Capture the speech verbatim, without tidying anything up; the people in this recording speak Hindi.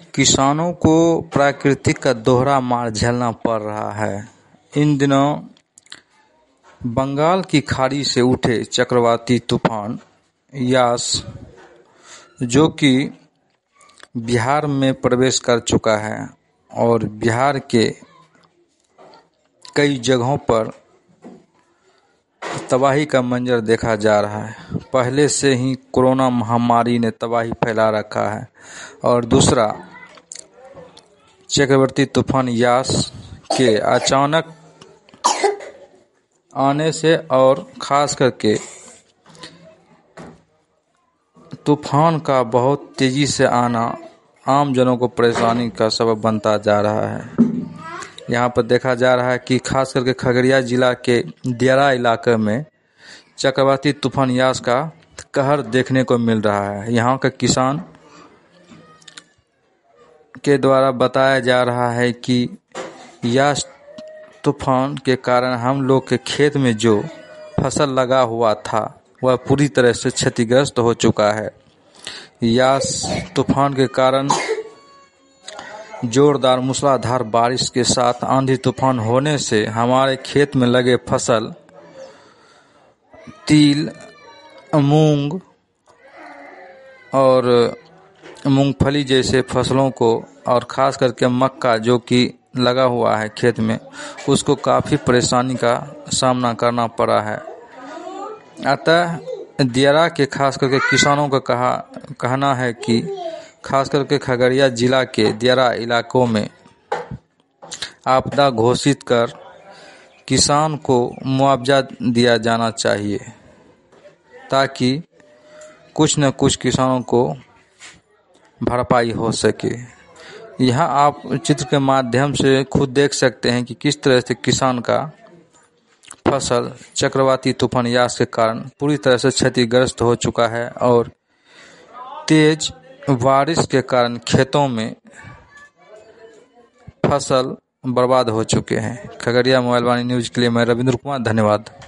किसानों को प्राकृतिक का दोहरा मार झेलना पड़ रहा है। इन दिनों बंगाल की खाड़ी से उठे चक्रवाती तूफान यास, जो कि बिहार में प्रवेश कर चुका है और बिहार के कई जगहों पर तबाही का मंजर देखा जा रहा है। पहले से ही कोरोना महामारी ने तबाही फैला रखा है और दूसरा चक्रवाती तूफान यास के अचानक आने से और खास करके तूफान का बहुत तेजी से आना आम जनों को परेशानी का सबब बनता जा रहा है। यहाँ पर देखा जा रहा है कि खास करके खगड़िया जिला के दियारा इलाके में चक्रवाती तूफान यास का कहर देखने को मिल रहा है। यहाँ का किसान के द्वारा बताया जा रहा है कि यास तूफान के कारण हम लोग के खेत में जो फसल लगा हुआ था वह पूरी तरह से क्षतिग्रस्त हो चुका है। यास तूफान के कारण जोरदार मूसलाधार बारिश के साथ आंधी तूफान होने से हमारे खेत में लगे फसल तिल, मूंग और मूंगफली जैसे फसलों को और खास करके मक्का जो कि लगा हुआ है खेत में, उसको काफ़ी परेशानी का सामना करना पड़ा है। अतः दियारा के खास करके किसानों का कहा कहना है कि खास करके खगड़िया जिला के दियारा इलाकों में आपदा घोषित कर किसान को मुआवजा दिया जाना चाहिए ताकि कुछ न कुछ किसानों को भरपाई हो सके। यहाँ आप चित्र के माध्यम से खुद देख सकते हैं कि किस तरह से किसान का फसल चक्रवाती तूफान यास के कारण पूरी तरह से क्षतिग्रस्त हो चुका है और तेज बारिश के कारण खेतों में फसल बर्बाद हो चुके हैं। खगड़िया मोबाइल वाणी न्यूज के लिए मैं रविंद्र कुमार, धन्यवाद।